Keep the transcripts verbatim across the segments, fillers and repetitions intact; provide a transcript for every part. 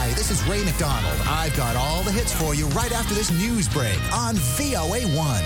Hi, this is Ray McDonald. I've got all the hits for you right after this news break on V O A one.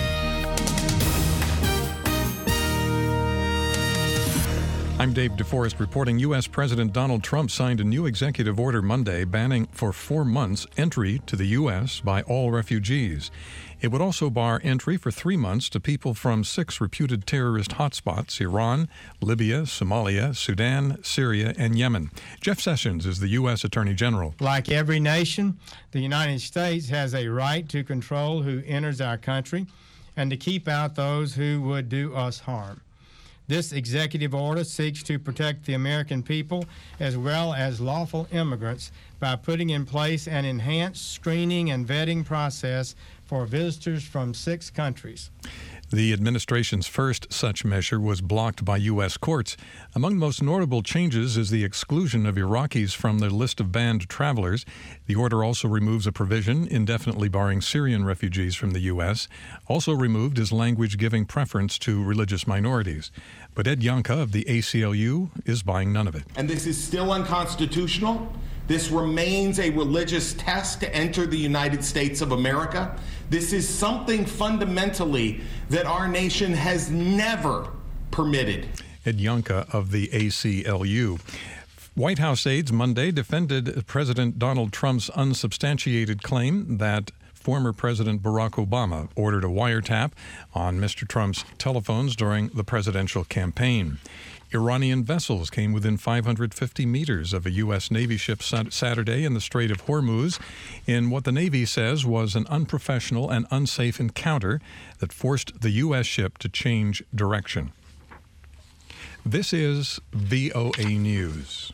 I'm Dave DeForest reporting U S. President Donald Trump signed a new executive order Monday banning for four months entry to the U S by all refugees. It would also bar entry for three months to people from six reputed terrorist hotspots: Iran, Libya, Somalia, Sudan, Syria, and Yemen. Jeff Sessions is the U S. Attorney General. Like every nation, the United States has a right to control who enters our country and to keep out those who would do us harm. This executive order seeks to protect the American people as well as lawful immigrants by putting in place an enhanced screening and vetting process for visitors from six countries. The administration's first such measure was blocked by U S courts. Among the most notable changes is the exclusion of Iraqis from the list of banned travelers. The order also removes a provision indefinitely barring Syrian refugees from the U S. Also removed is language giving preference to religious minorities. But Ed Youngka of the A C L U is buying none of it. And this is still unconstitutional. This remains a religious test to enter the United States of America. This is something fundamentally that our nation has never permitted. Ed Youngka of the A C L U. White House aides Monday defended President Donald Trump's unsubstantiated claim that former President Barack Obama ordered a wiretap on Mister Trump's telephones during the presidential campaign. Iranian vessels came within five hundred fifty meters of a U S. Navy ship Saturday in the Strait of Hormuz in what the Navy says was an unprofessional and unsafe encounter that forced the U S ship to change direction. This is V O A News.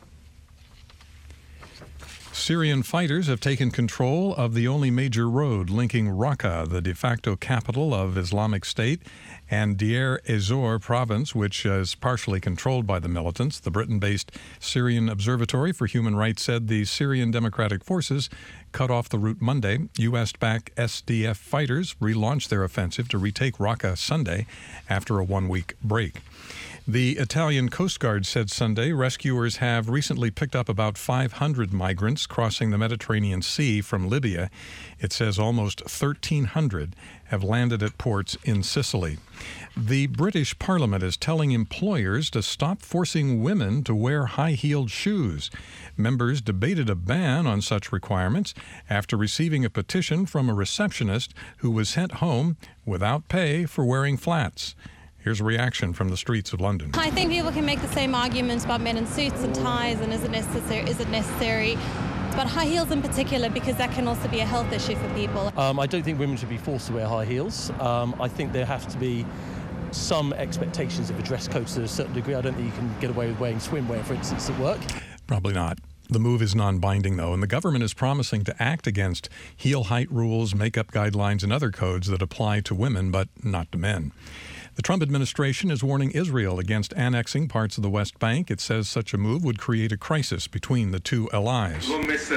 Syrian fighters have taken control of the only major road linking Raqqa, the de facto capital of Islamic State, and Deir ez-Zor province, which is partially controlled by the militants. The Britain-based Syrian Observatory for Human Rights said the Syrian Democratic Forces cut off the route Monday. U S-backed S D F fighters relaunched their offensive to retake Raqqa Sunday after a one-week break. The Italian Coast Guard said Sunday rescuers have recently picked up about five hundred migrants crossing the Mediterranean Sea from Libya. It says almost thirteen hundred have landed at ports in Sicily. The British Parliament is telling employers to stop forcing women to wear high-heeled shoes. Members debated a ban on such requirements after receiving a petition from a receptionist who was sent home without pay for wearing flats. Here's a reaction from the streets of London. I think people can make the same arguments about men in suits and ties and is it necessary, is it necessary? But high heels in particular, because that can also be a health issue for people. Um, I don't think women should be forced to wear high heels. Um, I think there have to be some expectations of a dress code to a certain degree. I don't think you can get away with wearing swimwear, for instance, at work. Probably not. The move is non-binding, though, and the government is promising to act against heel height rules, makeup guidelines, and other codes that apply to women but not to men. The Trump administration is warning Israel against annexing parts of the West Bank. It says such a move would create a crisis between the two allies.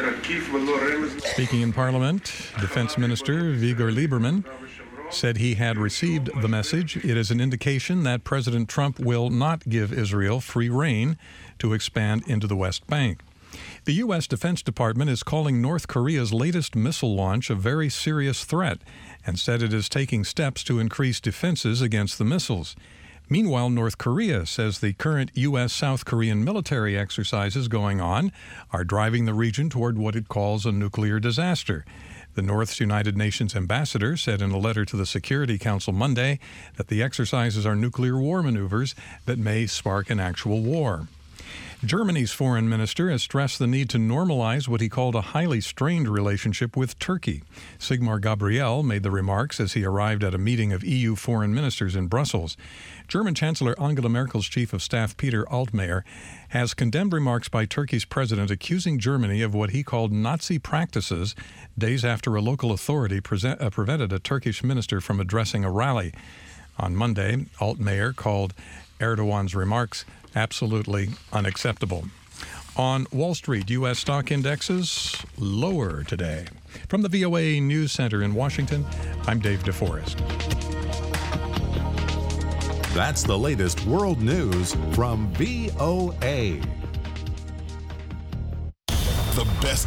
Speaking in Parliament, Defense Minister Avigdor Lieberman said he had received the message. It is an indication that President Trump will not give Israel free rein to expand into the West Bank. The U S. Defense Department is calling North Korea's latest missile launch a very serious threat and said it is taking steps to increase defenses against the missiles. Meanwhile, North Korea says the current U S-South Korean military exercises going on are driving the region toward what it calls a nuclear disaster. The North's United Nations ambassador said in a letter to the Security Council Monday that the exercises are nuclear war maneuvers that may spark an actual war. Germany's foreign minister has stressed the need to normalize what he called a highly strained relationship with Turkey. Sigmar Gabriel made the remarks as he arrived at a meeting of E U foreign ministers in Brussels. German Chancellor Angela Merkel's chief of staff, Peter Altmaier, has condemned remarks by Turkey's president accusing Germany of what he called Nazi practices days after a local authority present, uh, prevented a Turkish minister from addressing a rally. On Monday, Altmaier called Erdogan's remarks absolutely unacceptable. On Wall Street, U S stock indexes lower today. From the V O A News Center in Washington, I'm Dave DeForest. That's the latest world news from V O A.